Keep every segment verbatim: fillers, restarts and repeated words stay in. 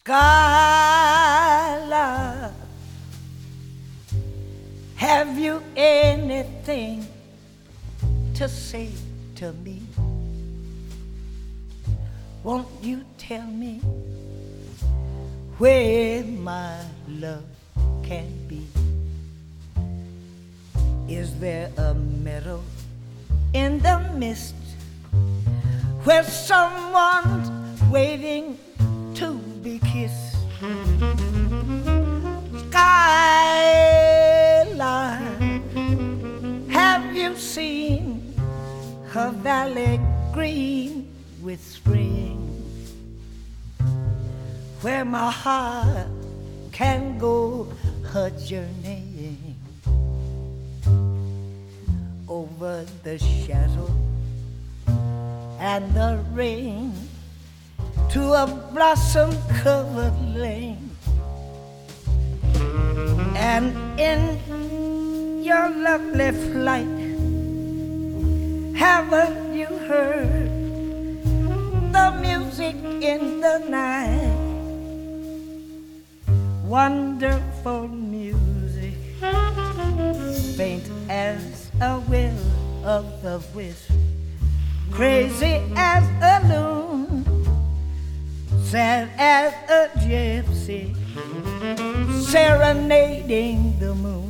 Skylar, have you anything to say to me? Won't you tell me where my love can be? Is there a meadow in the mist where someone's waiting to be kissed? Skyline, have you seen her valley green with spring, where my heart can go her journeying over the shadow and the rain to a blossom-covered lane? And in your lovely flight, haven't you heard the music in the night? Wonderful music, faint as a will of the wisp, crazy as a loon, sad as a gypsy, serenading the moon.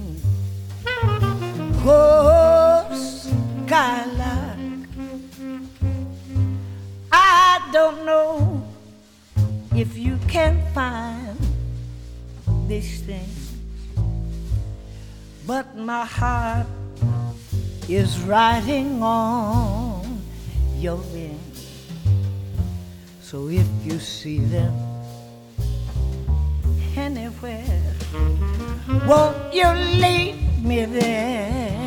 Oh, Skylark, I don't know if you can find these things, but my heart is riding on your wings. So if you see them anywhere, won't you lead me there?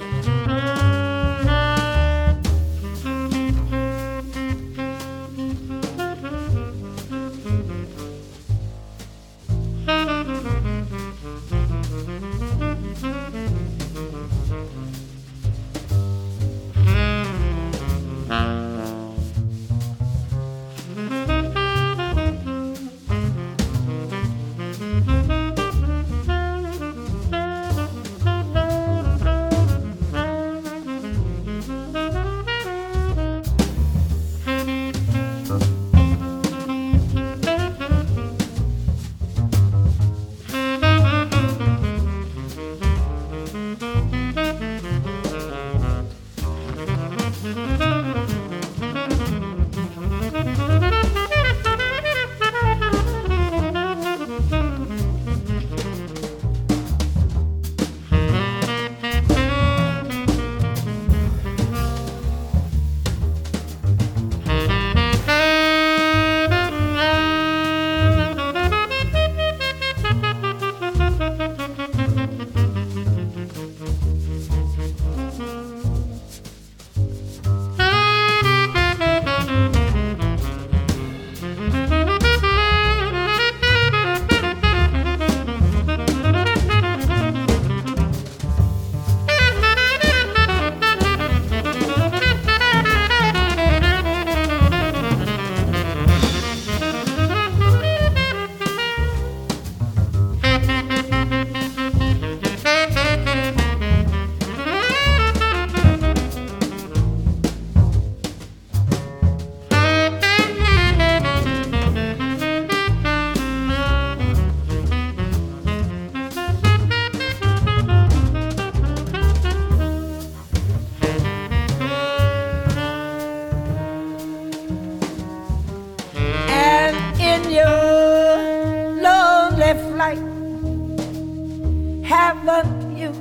Haven't you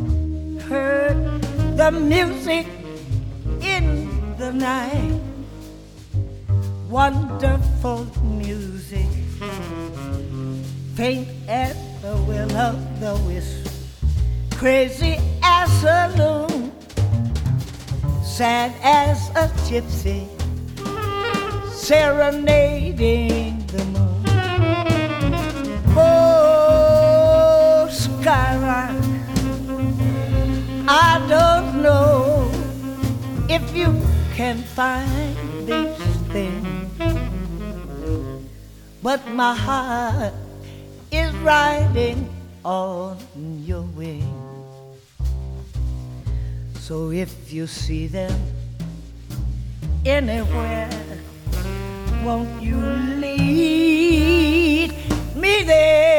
heard the music in the night? Wonderful music, faint as the will of the wisp, crazy as a loon, sad as a gypsy, serenading the moon. Oh, Skylark, I don't know if you can find these things, but my heart is riding on your wing. So if you see them anywhere, won't you lead me there?